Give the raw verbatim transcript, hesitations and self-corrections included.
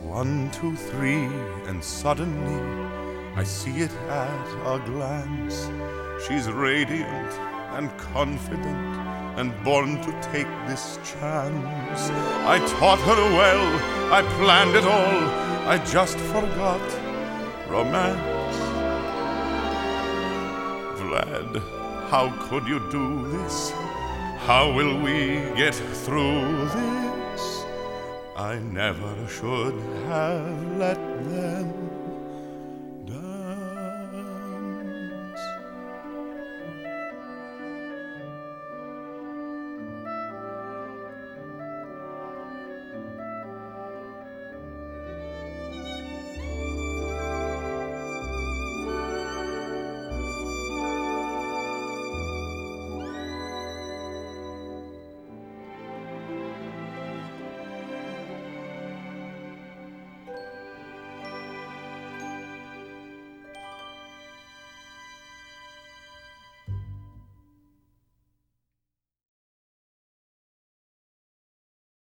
One, two, three, and suddenly I see it at a glance. She's radiant and confident and born to take this chance. I taught her well, I planned it all, I just forgot romance. Vlad, how could you do this? How will we get through this? I never should have let them